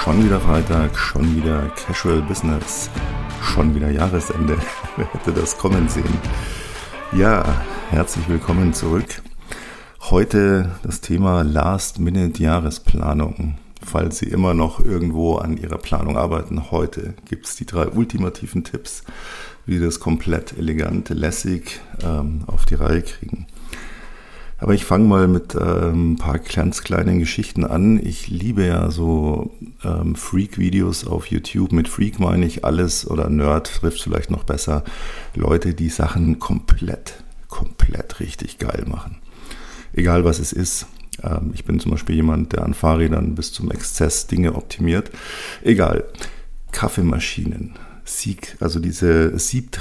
Schon wieder Freitag, schon wieder Casual Business, schon wieder Jahresende. Wer hätte das kommen sehen? Ja, herzlich willkommen zurück. Heute das Thema Last-Minute-Jahresplanung. Falls Sie immer noch irgendwo an Ihrer Planung arbeiten, heute gibt es die 3 ultimativen Tipps, wie Sie das komplett elegant, lässig auf die Reihe kriegen. Aber ich fange mal mit ein paar ganz kleinen Geschichten an. Ich liebe ja so Freak-Videos auf YouTube. Mit Freak meine ich alles, oder Nerd trifft vielleicht noch besser, Leute, die Sachen komplett richtig geil machen. Egal was es ist. Ich bin zum Beispiel jemand, der an Fahrrädern bis zum Exzess Dinge optimiert. Egal. Kaffeemaschinen. Also diese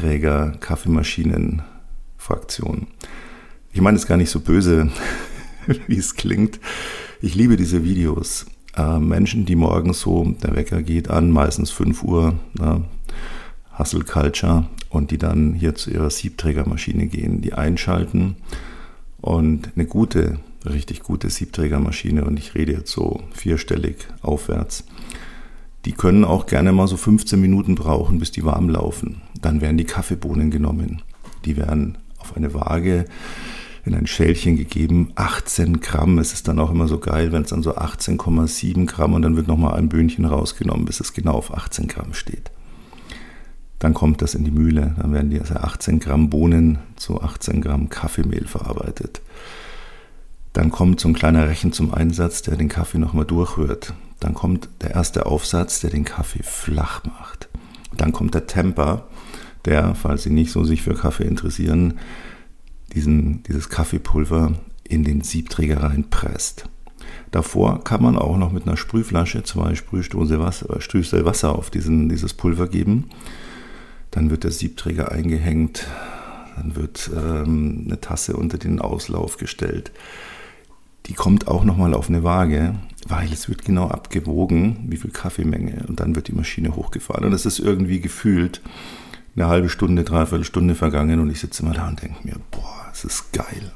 Siebträger-Kaffeemaschinen-Fraktion. Ich meine es gar nicht so böse, wie es klingt. Ich liebe diese Videos. Menschen, die morgens so, der Wecker geht an, meistens 5 Uhr, Hustle Culture, und die dann hier zu ihrer Siebträgermaschine gehen, die einschalten und eine gute, richtig gute Siebträgermaschine, und ich rede jetzt so 4-stellig aufwärts, die können auch gerne mal so 15 Minuten brauchen, bis die warm laufen. Dann werden die Kaffeebohnen genommen. Die werden auf eine Waage in ein Schälchen gegeben, 18 Gramm. Es ist dann auch immer so geil, wenn es dann so 18,7 Gramm, und dann wird nochmal ein Böhnchen rausgenommen, bis es genau auf 18 Gramm steht. Dann kommt das in die Mühle, dann werden die 18 Gramm Bohnen zu 18 Gramm Kaffeemehl verarbeitet. Dann kommt so ein kleiner Rechen zum Einsatz, der den Kaffee nochmal durchrührt. Dann kommt der erste Aufsatz, der den Kaffee flach macht. Dann kommt der Temper, der, falls Sie nicht so sich für Kaffee interessieren, dieses Kaffeepulver in den Siebträger reinpresst. Davor kann man auch noch mit einer Sprühflasche 2 Sprühstöße Wasser auf dieses Pulver geben. Dann wird der Siebträger eingehängt, dann wird eine Tasse unter den Auslauf gestellt. Die kommt auch nochmal auf eine Waage, weil es wird genau abgewogen, wie viel Kaffeemenge, und dann wird die Maschine hochgefahren. Und es ist irgendwie gefühlt eine halbe Stunde, 3/4 Stunde vergangen, und ich sitze immer da und denke mir, boah, es ist geil.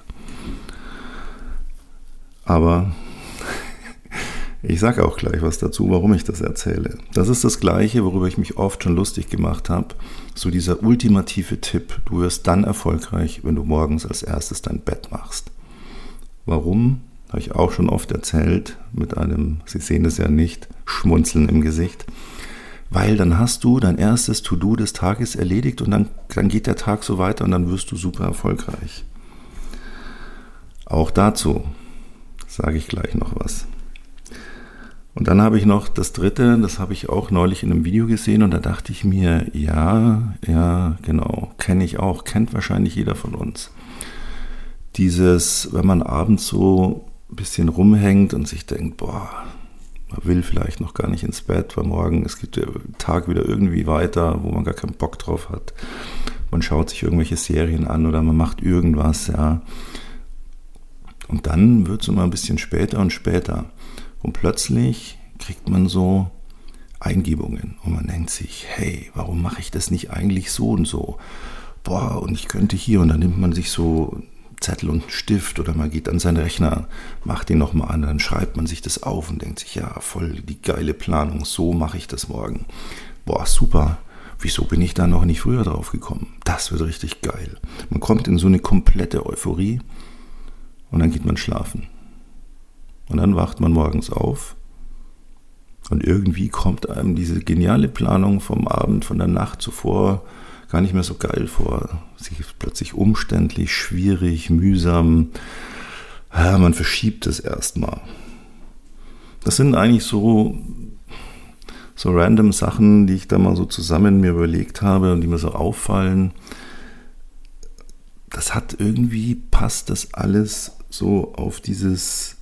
Aber ich sage auch gleich was dazu, warum ich das erzähle. Das ist das Gleiche, worüber ich mich oft schon lustig gemacht habe. So dieser ultimative Tipp: Du wirst dann erfolgreich, wenn du morgens als erstes dein Bett machst. Warum? Habe ich auch schon oft erzählt, mit einem, Sie sehen es ja nicht, Schmunzeln im Gesicht. Weil dann hast du dein erstes To-Do des Tages erledigt, und dann geht der Tag so weiter, und dann wirst du super erfolgreich. Auch dazu sage ich gleich noch was. Und dann habe ich noch das dritte, das habe ich auch neulich in einem Video gesehen, und da dachte ich mir, ja, genau, kenne ich auch, kennt wahrscheinlich jeder von uns. Dieses, wenn man abends so ein bisschen rumhängt und sich denkt, boah, man will vielleicht noch gar nicht ins Bett, weil morgen, es geht der Tag wieder irgendwie weiter, wo man gar keinen Bock drauf hat. Man schaut sich irgendwelche Serien an oder man macht irgendwas, ja. Und dann wird es immer ein bisschen später und später. Und plötzlich kriegt man so Eingebungen und man denkt sich, hey, warum mache ich das nicht eigentlich so und so? Boah, und ich könnte hier, und dann nimmt man sich so Zettel und einen Stift, oder man geht an seinen Rechner, macht den nochmal an, dann schreibt man sich das auf und denkt sich, ja, voll die geile Planung, so mache ich das morgen. Boah, super, wieso bin ich da noch nicht früher drauf gekommen? Das wird richtig geil. Man kommt in so eine komplette Euphorie, und dann geht man schlafen. Und dann wacht man morgens auf, und irgendwie kommt einem diese geniale Planung vom Abend, von der Nacht zuvor gar nicht mehr so geil vor. Sie ist plötzlich umständlich, schwierig, mühsam. Ja, man verschiebt es erstmal. Das sind eigentlich so random Sachen, die ich da mal so zusammen mir überlegt habe und die mir so auffallen. Passt das alles so auf diesen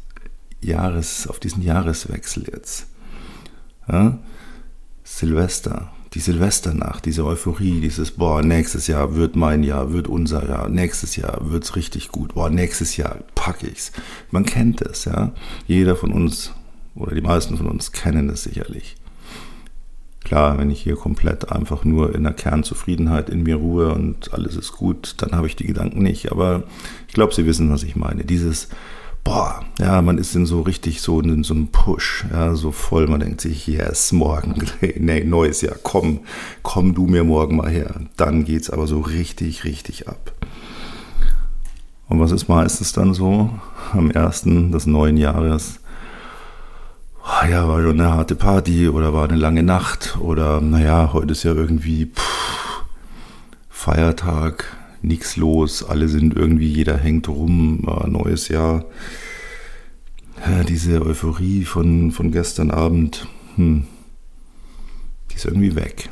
Jahreswechsel jetzt. Ja? Silvester. Die Silvesternacht, diese Euphorie, dieses, boah, nächstes Jahr wird mein Jahr, wird unser Jahr, nächstes Jahr wird's richtig gut, boah, nächstes Jahr packe ich's. Man kennt es, ja. Jeder von uns, oder die meisten von uns kennen es sicherlich. Klar, wenn ich hier komplett einfach nur in der Kernzufriedenheit in mir ruhe und alles ist gut, dann habe ich die Gedanken nicht. Aber ich glaube, Sie wissen, was ich meine. Dieses, boah, ja, man ist in so richtig so in so einem Push, ja, so voll, man denkt sich, yes, morgen, nee, neues Jahr, komm du mir morgen mal her. Dann geht's aber so richtig, richtig ab. Und was ist meistens dann so am 1. des neuen Jahres? Ja, war schon eine harte Party oder war eine lange Nacht oder naja, heute ist ja irgendwie Feiertag, nichts los, alle sind irgendwie, jeder hängt rum, neues Jahr. Ja, diese Euphorie von gestern Abend, die ist irgendwie weg.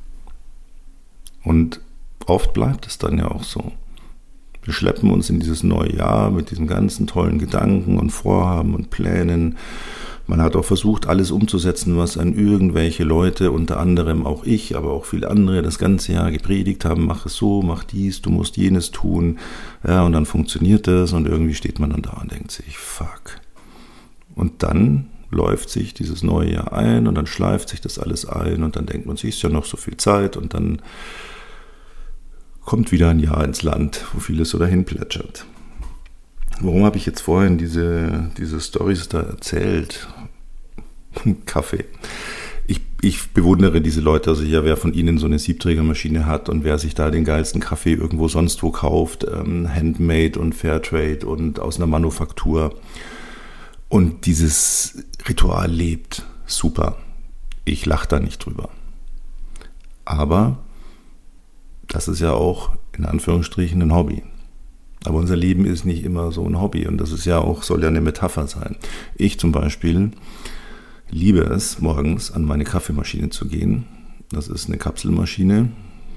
Und oft bleibt es dann ja auch so. Wir schleppen uns in dieses neue Jahr mit diesen ganzen tollen Gedanken und Vorhaben und Plänen. Man hat auch versucht, alles umzusetzen, was an irgendwelche Leute, unter anderem auch ich, aber auch viele andere, das ganze Jahr gepredigt haben, mach es so, mach dies, du musst jenes tun. Ja, und dann funktioniert das und irgendwie steht man dann da und denkt sich, fuck. Und dann läuft sich dieses neue Jahr ein und dann schleift sich das alles ein und dann denkt man sich, ist ja noch so viel Zeit und dann kommt wieder ein Jahr ins Land, wo vieles so dahin plätschert. Warum habe ich jetzt vorhin diese Storys da erzählt? Kaffee. Ich bewundere diese Leute, also ja, wer von ihnen so eine Siebträgermaschine hat und wer sich da den geilsten Kaffee irgendwo sonst wo kauft, Handmade und Fairtrade und aus einer Manufaktur und dieses Ritual lebt, super. Ich lache da nicht drüber. Aber das ist ja auch in Anführungsstrichen ein Hobby. Aber unser Leben ist nicht immer so ein Hobby und das ist ja auch, soll ja eine Metapher sein. Ich zum Beispiel liebe es, morgens an meine Kaffeemaschine zu gehen. Das ist eine Kapselmaschine,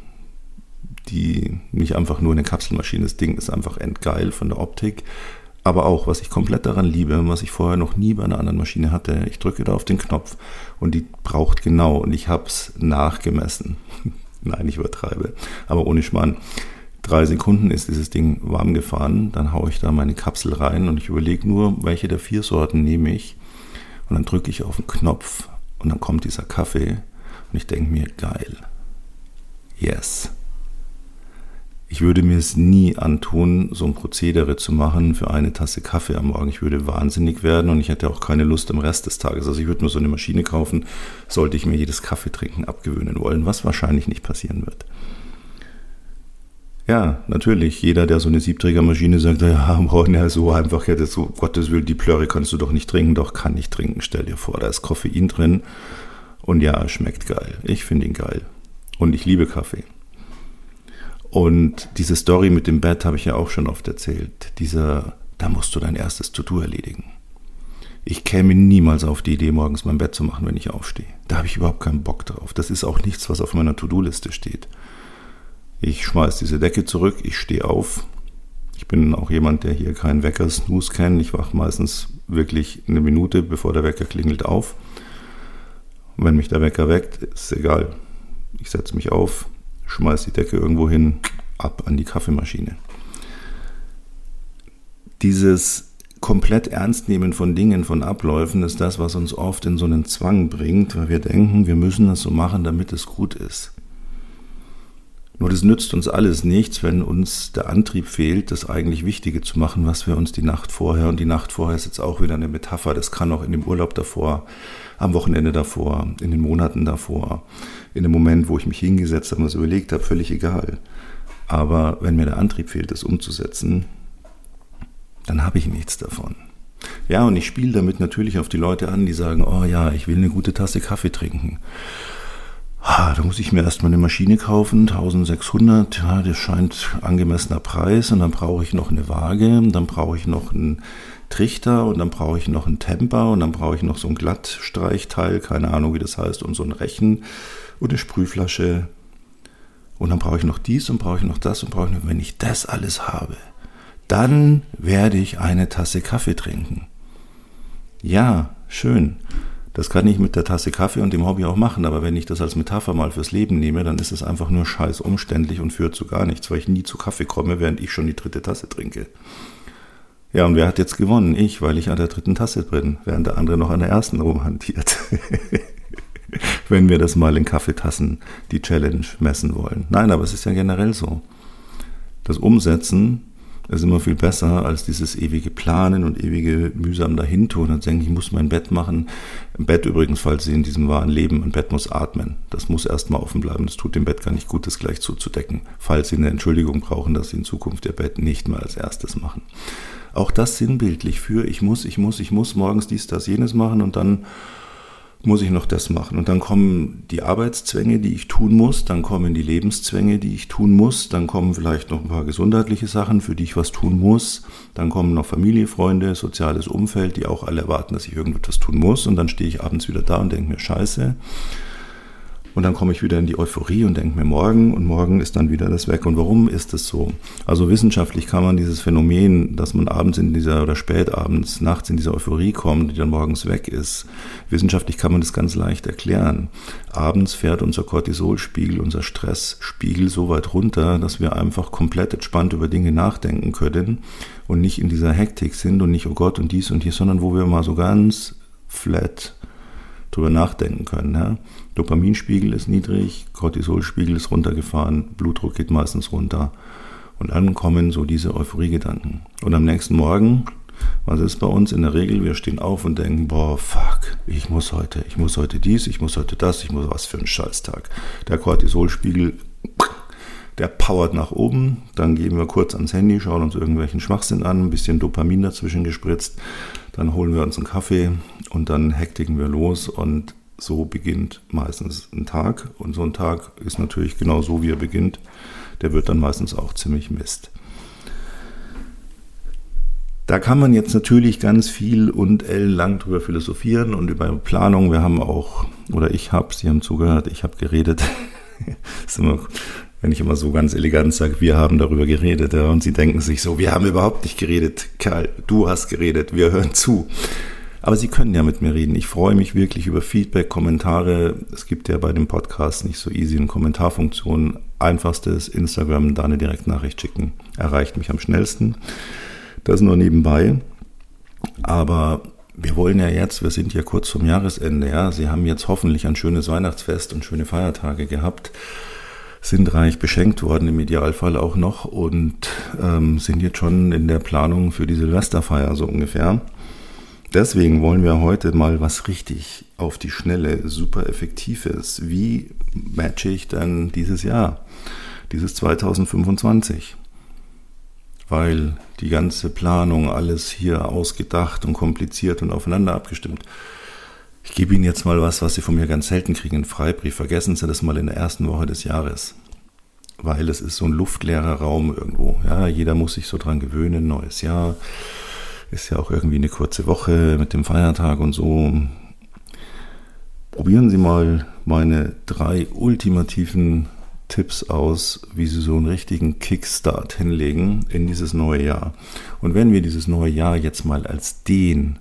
die nicht einfach nur eine Kapselmaschine ist. Das Ding ist einfach endgeil von der Optik. Aber auch, was ich komplett daran liebe, was ich vorher noch nie bei einer anderen Maschine hatte, ich drücke da auf den Knopf und die braucht genau und ich habe es nachgemessen. Nein, ich übertreibe, aber ohne Schmarrn. 3 Sekunden ist dieses Ding warm gefahren, dann haue ich da meine Kapsel rein und ich überlege nur, welche der 4 Sorten nehme ich und dann drücke ich auf den Knopf und dann kommt dieser Kaffee und ich denke mir, geil, yes. Ich würde mir es nie antun, so ein Prozedere zu machen für eine Tasse Kaffee am Morgen. Ich würde wahnsinnig werden und ich hätte auch keine Lust am Rest des Tages. Also ich würde mir so eine Maschine kaufen, sollte ich mir jedes Kaffeetrinken abgewöhnen wollen, was wahrscheinlich nicht passieren wird. Ja, natürlich, jeder, der so eine Siebträgermaschine sagt, ja, morgen ja so einfach, ja, das so, Gottes Willen, die Plörre kannst du doch nicht trinken. Doch, kann ich trinken, stell dir vor, da ist Koffein drin und ja, schmeckt geil. Ich finde ihn geil und ich liebe Kaffee. Und diese Story mit dem Bett habe ich ja auch schon oft erzählt. Da musst du dein erstes To-Do erledigen. Ich käme niemals auf die Idee, morgens mein Bett zu machen, wenn ich aufstehe. Da habe ich überhaupt keinen Bock drauf. Das ist auch nichts, was auf meiner To-Do-Liste steht. Ich schmeiß diese Decke zurück, ich stehe auf. Ich bin auch jemand, der hier keinen Wecker-Snooze kennt. Ich wache meistens wirklich eine Minute, bevor der Wecker klingelt, auf. Und wenn mich der Wecker weckt, ist egal. Ich setze mich auf, schmeiß die Decke irgendwo hin, ab an die Kaffeemaschine. Dieses komplett Ernstnehmen von Dingen, von Abläufen, ist das, was uns oft in so einen Zwang bringt, weil wir denken, wir müssen das so machen, damit es gut ist. Nur das nützt uns alles nichts, wenn uns der Antrieb fehlt, das eigentlich Wichtige zu machen, was wir uns die Nacht vorher, und die Nacht vorher ist jetzt auch wieder eine Metapher, das kann auch in dem Urlaub davor, am Wochenende davor, in den Monaten davor, in dem Moment, wo ich mich hingesetzt habe und es überlegt habe, völlig egal. Aber wenn mir der Antrieb fehlt, das umzusetzen, dann habe ich nichts davon. Ja, und ich spiele damit natürlich auf die Leute an, die sagen, oh ja, ich will eine gute Tasse Kaffee trinken. Da muss ich mir erstmal eine Maschine kaufen, 1600, ja, das scheint angemessener Preis, und dann brauche ich noch eine Waage, und dann brauche ich noch einen Trichter, und dann brauche ich noch einen Temper, und dann brauche ich noch so ein Glattstreichteil, keine Ahnung wie das heißt, und so ein Rechen und eine Sprühflasche, und dann brauche ich noch dies und brauche ich noch das und brauche ich noch, wenn ich das alles habe, dann werde ich eine Tasse Kaffee trinken. Ja, schön. Das kann ich mit der Tasse Kaffee und dem Hobby auch machen, aber wenn ich das als Metapher mal fürs Leben nehme, dann ist es einfach nur scheiß umständlich und führt zu gar nichts, weil ich nie zu Kaffee komme, während ich schon die 3. Tasse trinke. Ja, und wer hat jetzt gewonnen? Ich, weil ich an der 3. Tasse bin, während der andere noch an der 1. rumhantiert. Wenn wir das mal in Kaffeetassen die Challenge messen wollen. Nein, aber es ist ja generell so. Das Umsetzen Das ist immer viel besser als dieses ewige Planen und ewige mühsam dahintun und denken, ich muss mein Bett machen. Im Bett übrigens, falls Sie in diesem wahren Leben, ein Bett muss atmen. Das muss erstmal offen bleiben. Das tut dem Bett gar nicht gut, das gleich zuzudecken. Falls Sie eine Entschuldigung brauchen, dass Sie in Zukunft Ihr Bett nicht mehr als erstes machen. Auch das sinnbildlich für ich muss morgens dies, das, jenes machen und dann muss ich noch das machen. Und dann kommen die Arbeitszwänge, die ich tun muss, dann kommen die Lebenszwänge, die ich tun muss, dann kommen vielleicht noch ein paar gesundheitliche Sachen, für die ich was tun muss, dann kommen noch Familie, Freunde, soziales Umfeld, die auch alle erwarten, dass ich irgendetwas tun muss und dann stehe ich abends wieder da und denke mir, scheiße. Und dann komme ich wieder in die Euphorie und denke mir morgen ist dann wieder das weg. Und warum ist das so? Also wissenschaftlich kann man dieses Phänomen, dass man abends oder spätabends, nachts in diese Euphorie kommt, die dann morgens weg ist, wissenschaftlich kann man das ganz leicht erklären. Abends fährt unser Cortisolspiegel, unser Stressspiegel so weit runter, dass wir einfach komplett entspannt über Dinge nachdenken können und nicht in dieser Hektik sind und nicht, oh Gott und dies und hier, sondern wo wir mal so ganz flat drüber nachdenken können. Ja? Dopaminspiegel ist niedrig, Cortisolspiegel ist runtergefahren, Blutdruck geht meistens runter und dann kommen so diese Euphorie-Gedanken. Und am nächsten Morgen, was ist bei uns in der Regel, wir stehen auf und denken, boah, fuck, ich muss heute dies, ich muss heute das, ich muss was für einen Scheißtag. Der Cortisolspiegel, der powert nach oben, dann gehen wir kurz ans Handy, schauen uns irgendwelchen Schwachsinn an, ein bisschen Dopamin dazwischen gespritzt, dann holen wir uns einen Kaffee und dann hektiken wir los und so beginnt meistens ein Tag. Und so ein Tag ist natürlich genau so, wie er beginnt. Der wird dann meistens auch ziemlich Mist. Da kann man jetzt natürlich ganz viel und ellenlang drüber philosophieren und über Planung. Wir haben auch, oder ich habe, Sie haben zugehört, ich habe geredet. Das ist immer, wenn ich immer so ganz elegant sage, wir haben darüber geredet. Ja, und Sie denken sich so, wir haben überhaupt nicht geredet. Karl, du hast geredet, wir hören zu. Aber Sie können ja mit mir reden. Ich freue mich wirklich über Feedback, Kommentare. Es gibt ja bei dem Podcast nicht so easy eine Kommentarfunktion. Einfachstes Instagram, da eine Direktnachricht schicken. Erreicht mich am schnellsten. Das nur nebenbei. Aber wir wollen ja jetzt, wir sind ja kurz vorm Jahresende. Ja, Sie haben jetzt hoffentlich ein schönes Weihnachtsfest und schöne Feiertage gehabt. Sind reich beschenkt worden, im Idealfall auch noch. Und sind jetzt schon in der Planung für die Silvesterfeier so ungefähr. Deswegen wollen wir heute mal was richtig auf die Schnelle, super Effektives. Wie matche ich denn dieses Jahr, dieses 2025? Weil die ganze Planung, alles hier ausgedacht und kompliziert und aufeinander abgestimmt. Ich gebe Ihnen jetzt mal was Sie von mir ganz selten kriegen, einen Freibrief. Vergessen Sie das mal in der ersten Woche des Jahres. Weil es ist so ein luftleerer Raum irgendwo. Ja, jeder muss sich so dran gewöhnen, neues Jahr. Ist ja auch irgendwie eine kurze Woche mit dem Feiertag und so. Probieren Sie mal meine 3 ultimativen Tipps aus, wie Sie so einen richtigen Kickstart hinlegen in dieses neue Jahr. Und wenn wir dieses neue Jahr jetzt mal als den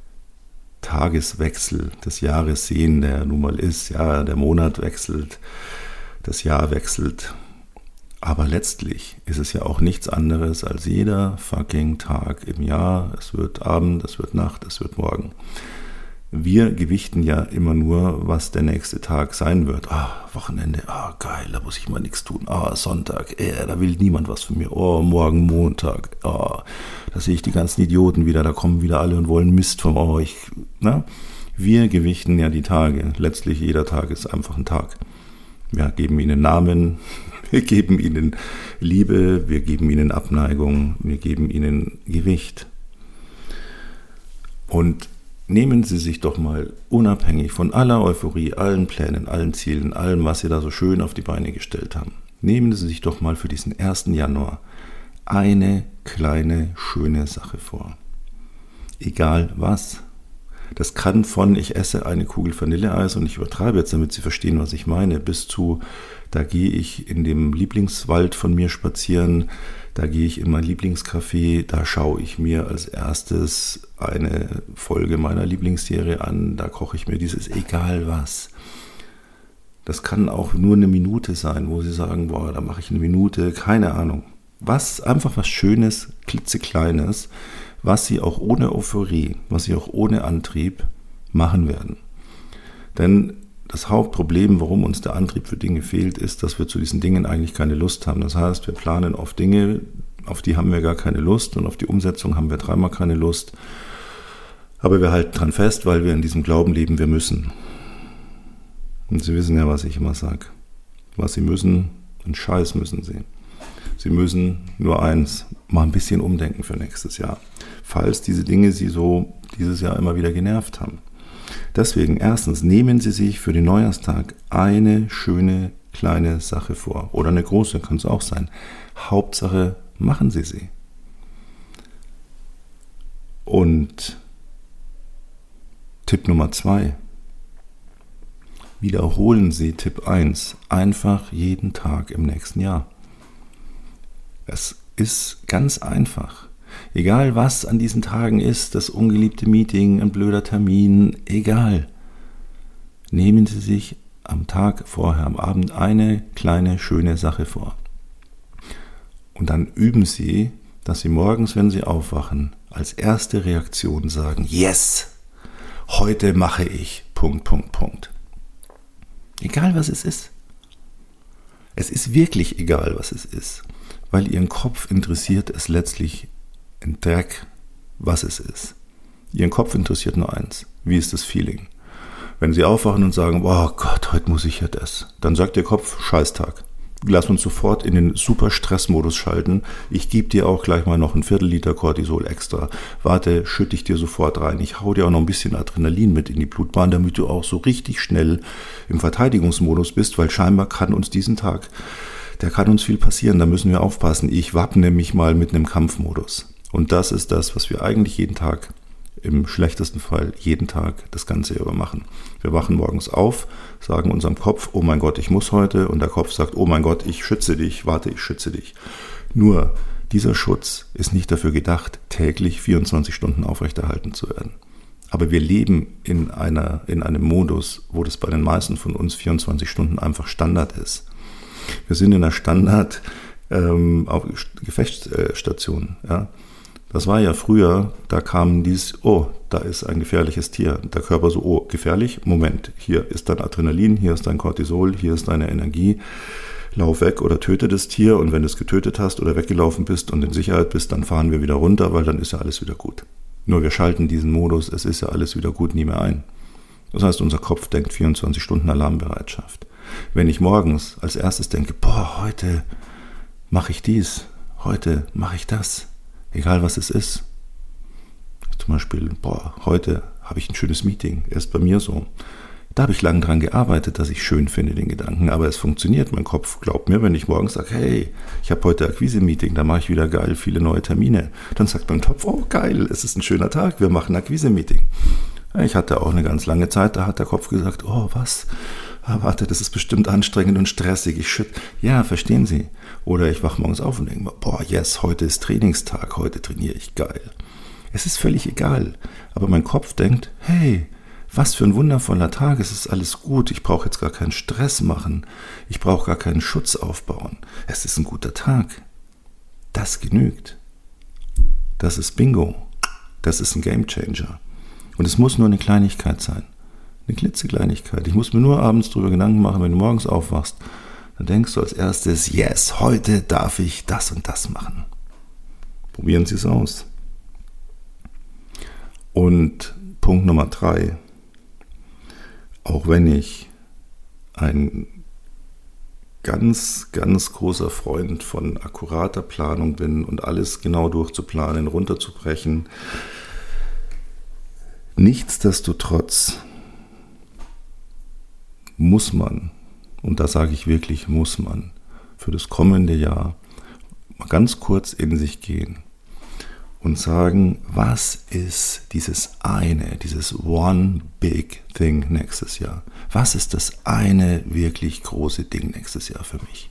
Tageswechsel des Jahres sehen, der nun mal ist, ja, der Monat wechselt, das Jahr wechselt, aber letztlich ist es ja auch nichts anderes als jeder fucking Tag im Jahr. Es wird Abend, es wird Nacht, es wird Morgen. Wir gewichten ja immer nur, was der nächste Tag sein wird. Wochenende, geil, da muss ich mal nichts tun. Sonntag, da will niemand was von mir. Morgen Montag, da sehe ich die ganzen Idioten wieder, da kommen wieder alle und wollen Mist von euch. Wir gewichten ja die Tage. Letztlich jeder Tag ist einfach ein Tag. Wir geben ihnen Namen, wir geben ihnen Liebe, wir geben ihnen Abneigung, wir geben ihnen Gewicht. Und nehmen Sie sich doch mal unabhängig von aller Euphorie, allen Plänen, allen Zielen, allem, was Sie da so schön auf die Beine gestellt haben, nehmen Sie sich doch mal für diesen 1. Januar eine kleine, schöne Sache vor. Egal was. Das kann von, ich esse eine Kugel Vanilleeis und ich übertreibe jetzt, damit Sie verstehen, was ich meine, bis zu, da gehe ich in dem Lieblingswald von mir spazieren, da gehe ich in mein Lieblingscafé, da schaue ich mir als erstes eine Folge meiner Lieblingsserie an, da koche ich mir dieses, egal was. Das kann auch nur eine Minute sein, wo Sie sagen, da mache ich eine Minute, keine Ahnung. Einfach was Schönes, klitzekleines, was Sie auch ohne Euphorie, was Sie auch ohne Antrieb machen werden. Denn das Hauptproblem, warum uns der Antrieb für Dinge fehlt, ist, dass wir zu diesen Dingen eigentlich keine Lust haben. Das heißt, wir planen auf Dinge, auf die haben wir gar keine Lust und auf die Umsetzung haben wir dreimal keine Lust. Aber wir halten dran fest, weil wir in diesem Glauben leben, wir müssen. Und Sie wissen ja, was ich immer sage. Was Sie müssen, einen Scheiß müssen Sie. Sie müssen nur eins, mal ein bisschen umdenken für nächstes Jahr. Falls diese Dinge Sie so dieses Jahr immer wieder genervt haben. Deswegen erstens, nehmen Sie sich für den Neujahrstag eine schöne kleine Sache vor. Oder eine große, kann es auch sein. Hauptsache, machen Sie sie. Und Tipp Nummer 2. Wiederholen Sie Tipp 1 einfach jeden Tag im nächsten Jahr. Es ist ganz einfach. Egal was an diesen Tagen ist, das ungeliebte Meeting, ein blöder Termin, egal. Nehmen Sie sich am Tag vorher, am Abend eine kleine, schöne Sache vor. Und dann üben Sie, dass Sie morgens, wenn Sie aufwachen, als erste Reaktion sagen, yes, heute mache ich, .. Egal was es ist. Es ist wirklich egal, was es ist, weil Ihren Kopf interessiert es letztlich ein Dreck, was es ist. Ihren Kopf interessiert nur eins, wie ist das Feeling? Wenn Sie aufwachen und sagen, oh Gott, heute muss ich ja das, dann sagt Ihr Kopf, Scheißtag. Lass uns sofort in den super Stressmodus schalten. Ich gebe dir auch gleich mal noch ein Viertel-Liter Cortisol extra. Warte, schütte ich dir sofort rein. Ich hau dir auch noch ein bisschen Adrenalin mit in die Blutbahn, damit du auch so richtig schnell im Verteidigungsmodus bist, weil scheinbar kann uns diesen Tag, da kann uns viel passieren, da müssen wir aufpassen. Ich wappne mich mal mit einem Kampfmodus. Und das ist das, was wir eigentlich jeden Tag, im schlechtesten Fall jeden Tag das Ganze über machen. Wir wachen morgens auf, sagen unserem Kopf, oh mein Gott, ich muss heute. Und der Kopf sagt, oh mein Gott, ich schütze dich, warte, ich schütze dich. Nur, dieser Schutz ist nicht dafür gedacht, täglich 24 Stunden aufrechterhalten zu werden. Aber wir leben in einem Modus, wo das bei den meisten von uns 24 Stunden einfach Standard ist. Wir sind in einer Gefechtsstation, ja. Das war ja früher, da kam da ist ein gefährliches Tier. Der Körper so, oh, gefährlich? Moment, hier ist dein Adrenalin, hier ist dein Cortisol, hier ist deine Energie. Lauf weg oder töte das Tier und wenn du es getötet hast oder weggelaufen bist und in Sicherheit bist, dann fahren wir wieder runter, weil dann ist ja alles wieder gut. Nur wir schalten diesen Modus, es ist ja alles wieder gut, nie mehr ein. Das heißt, unser Kopf denkt 24 Stunden Alarmbereitschaft. Wenn ich morgens als erstes denke, heute mache ich dies, heute mache ich das, egal was es ist. Zum Beispiel, heute habe ich ein schönes Meeting. Ist bei mir so. Da habe ich lange dran gearbeitet, dass ich schön finde, den Gedanken. Aber es funktioniert. Mein Kopf glaubt mir, wenn ich morgens sage, hey, ich habe heute Akquise-Meeting, da mache ich wieder geil viele neue Termine. Dann sagt mein Kopf, oh geil, es ist ein schöner Tag, wir machen Akquise-Meeting. Ich hatte auch eine ganz lange Zeit, da hat der Kopf gesagt, oh was, warte, das ist bestimmt anstrengend und stressig. Ja, verstehen Sie. Oder ich wache morgens auf und denke mir, yes, heute ist Trainingstag, heute trainiere ich geil. Es ist völlig egal. Aber mein Kopf denkt, hey, was für ein wundervoller Tag, es ist alles gut, ich brauche jetzt gar keinen Stress machen, ich brauche gar keinen Schutz aufbauen. Es ist ein guter Tag. Das genügt. Das ist Bingo. Das ist ein Gamechanger. Und es muss nur eine Kleinigkeit sein. Eine klitzekleinigkeit. Ich muss mir nur abends darüber Gedanken machen, wenn du morgens aufwachst, dann denkst du als erstes, yes, heute darf ich das und das machen. Probieren Sie es aus. Und Punkt Nummer 3. Auch wenn ich ein ganz, ganz großer Freund von akkurater Planung bin und alles genau durchzuplanen, runterzubrechen, nichtsdestotrotz muss man, und da sage ich wirklich, muss man, für das kommende Jahr mal ganz kurz in sich gehen und sagen, was ist dieses one big thing nächstes Jahr? Was ist das eine wirklich große Ding nächstes Jahr für mich?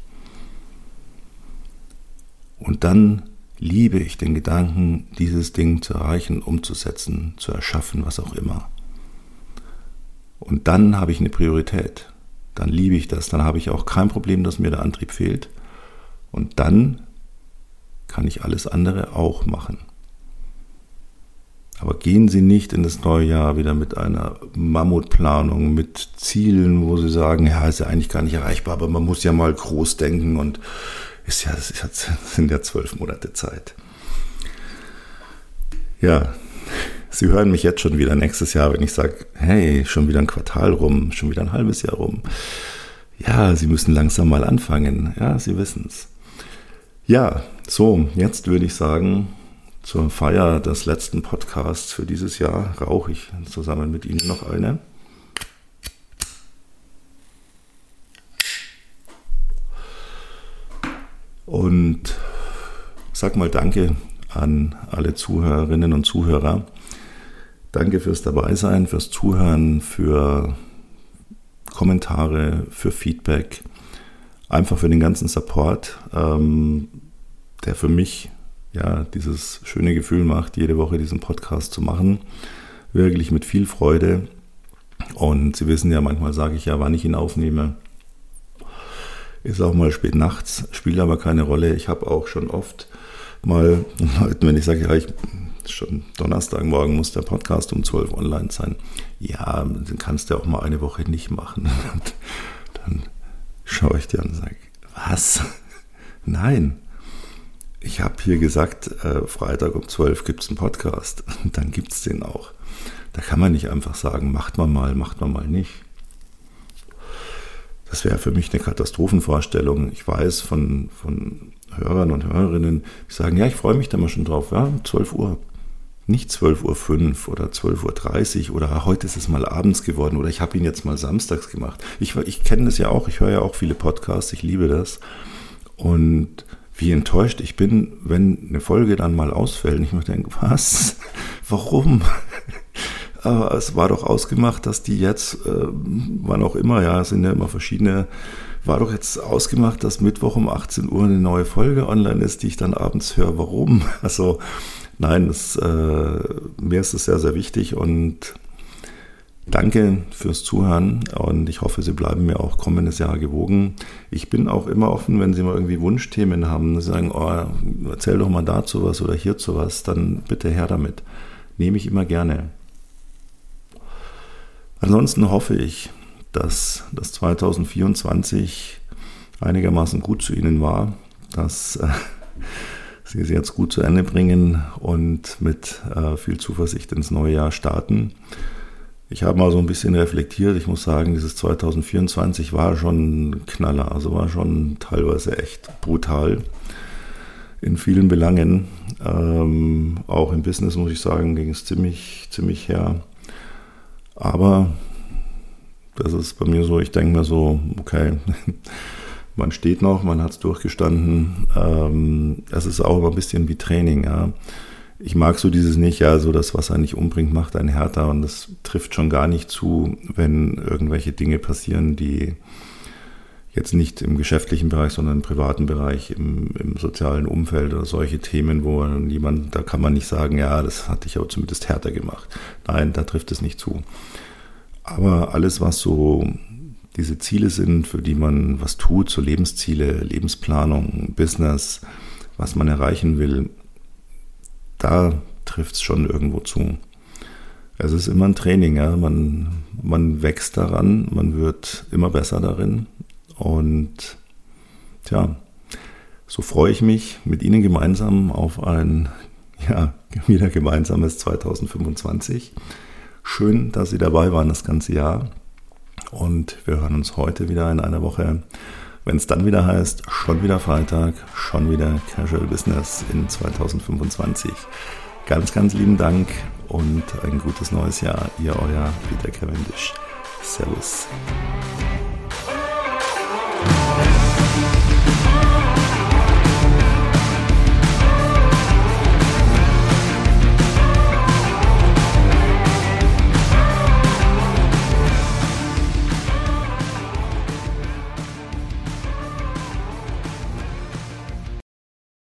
Und dann liebe ich den Gedanken, dieses Ding zu erreichen, umzusetzen, zu erschaffen, was auch immer. Und dann habe ich eine Priorität. Dann liebe ich das. Dann habe ich auch kein Problem, dass mir der Antrieb fehlt. Und dann kann ich alles andere auch machen. Aber gehen Sie nicht in das neue Jahr wieder mit einer Mammutplanung, mit Zielen, wo Sie sagen, ja, ist ja eigentlich gar nicht erreichbar, aber man muss ja mal groß denken und sind ja 12 Monate Zeit. Ja, Sie hören mich jetzt schon wieder nächstes Jahr, wenn ich sage, hey, schon wieder ein Quartal rum, schon wieder ein halbes Jahr rum. Ja, Sie müssen langsam mal anfangen. Ja, Sie wissen es. Ja, so, jetzt würde ich sagen, zur Feier des letzten Podcasts für dieses Jahr rauche ich zusammen mit Ihnen noch eine. Und sag mal Danke an alle Zuhörerinnen und Zuhörer. Danke fürs Dabeisein, fürs Zuhören, für Kommentare, für Feedback, einfach für den ganzen Support, der für mich ja dieses schöne Gefühl macht, jede Woche diesen Podcast zu machen. Wirklich mit viel Freude. Und Sie wissen ja, manchmal sage ich ja, wann ich ihn aufnehme. Ist auch mal spät nachts, spielt aber keine Rolle. Ich habe auch schon oft mal Leuten, wenn ich sage, ja, schon Donnerstagmorgen muss der Podcast um 12 online sein. Ja, dann kannst du auch mal eine Woche nicht machen. Und dann schaue ich dir an und sage, was? Nein. Ich habe hier gesagt, Freitag um 12 gibt es einen Podcast. Und dann gibt es den auch. Da kann man nicht einfach sagen, macht man mal nicht. Das wäre für mich eine Katastrophenvorstellung. Ich weiß von Hörern und Hörerinnen, die sagen, ja, ich freue mich da mal schon drauf. Ja, 12 Uhr. Nicht 12.05 Uhr oder 12.30 Uhr oder heute ist es mal abends geworden oder ich habe ihn jetzt mal samstags gemacht. Ich kenne das ja auch, ich höre ja auch viele Podcasts, ich liebe das. Und wie enttäuscht ich bin, wenn eine Folge dann mal ausfällt. Und ich mir denke, was? Warum? Aber es war doch ausgemacht, dass die jetzt, wann auch immer, ja, es sind ja immer verschiedene, war doch jetzt ausgemacht, dass Mittwoch um 18 Uhr eine neue Folge online ist, die ich dann abends höre. Warum? Also nein, mir ist es sehr, sehr wichtig und danke fürs Zuhören und ich hoffe, Sie bleiben mir auch kommendes Jahr gewogen. Ich bin auch immer offen, wenn Sie mal irgendwie Wunschthemen haben, Sie sagen, oh, erzähl doch mal dazu was oder hierzu was, dann bitte her damit. Nehme ich immer gerne. Ansonsten hoffe ich, dass das 2024 einigermaßen gut zu Ihnen war, dass Sie es jetzt gut zu Ende bringen und mit viel Zuversicht ins neue Jahr starten. Ich habe mal so ein bisschen reflektiert. Ich muss sagen, dieses 2024 war schon ein Knaller, also war schon teilweise echt brutal in vielen Belangen. Auch im Business, muss ich sagen, ging es ziemlich her. Aber das ist bei mir so, ich denke mir so, okay, man steht noch, man hat es durchgestanden. Es ist auch immer ein bisschen wie Training, ja. Ich mag so dieses nicht, ja, so das, was einen nicht umbringt, macht einen härter. Und das trifft schon gar nicht zu, wenn irgendwelche Dinge passieren, die jetzt nicht im geschäftlichen Bereich, sondern im privaten Bereich, im sozialen Umfeld oder solche Themen, wo da kann man nicht sagen, ja, das hat dich aber zumindest härter gemacht. Nein, da trifft es nicht zu. Aber alles, was so diese Ziele sind, für die man was tut, so Lebensziele, Lebensplanung, Business, was man erreichen will, da trifft es schon irgendwo zu. Es ist immer ein Training, ja? Man wächst daran, man wird immer besser darin. Und tja, so freue ich mich mit Ihnen gemeinsam auf ein wieder gemeinsames 2025. Schön, dass Sie dabei waren das ganze Jahr. Und wir hören uns heute wieder in einer Woche, wenn es dann wieder heißt, schon wieder Freitag, schon wieder Casual Business in 2025. Ganz, ganz lieben Dank und ein gutes neues Jahr. Ihr, euer Peter Cavendish. Servus.